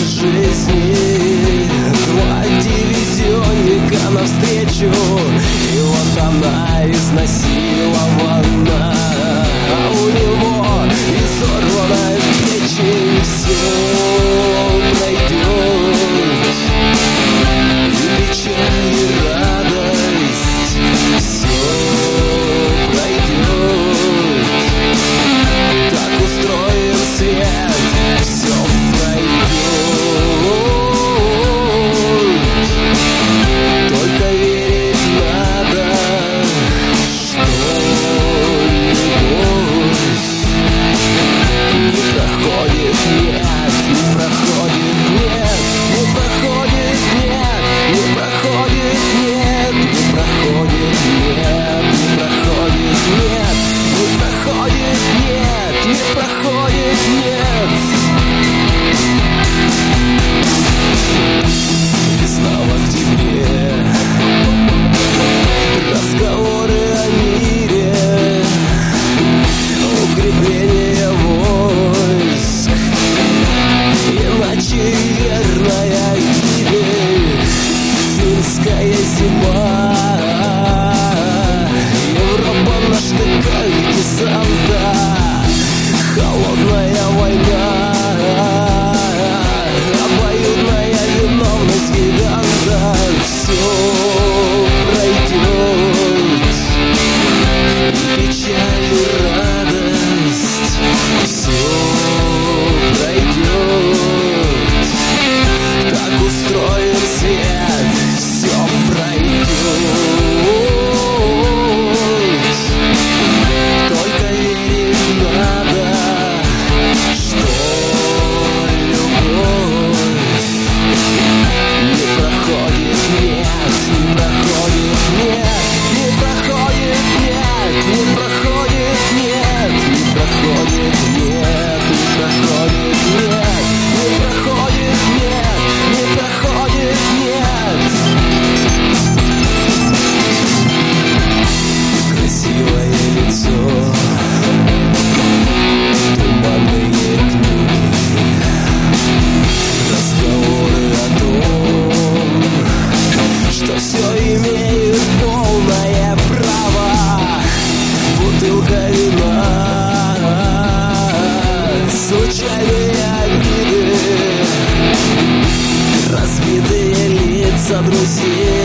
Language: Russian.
жизни два дивизионника навстречу, и вот она изнасилована, а у него изорванная печень. Все пройдет, и печаль, и радость, все пройдет. Так устроен свет, все пройдет. Только верить надо, что любовь не проходит, нет, не проходит, нет, не проходит, нет, не проходит, нет, не проходит, нет, не проходит, нет, не проходит, нет, не проходит, нет. Весна в октябре, разговоры о мире, укрепление войск, иначе верная гибель, финская зима, Европа на штыках десанта, холодная война, обоюдная виновность гиганта. Все пройдет, и печаль, и радость, все пройдет. Так устроен свет, все пройдет. Только верить надо, что любовь не проходит, нет, не проходит, нет, не проходит, нет, не проходит, нет, не проходит, нет, не проходит, нет, не проходит, нет, не проходит, нет. Красивое лицо, туманные книги, разговоры о том, что все имеют полное право. Бутылка вина, случайные обиды, разбитые лица друзей.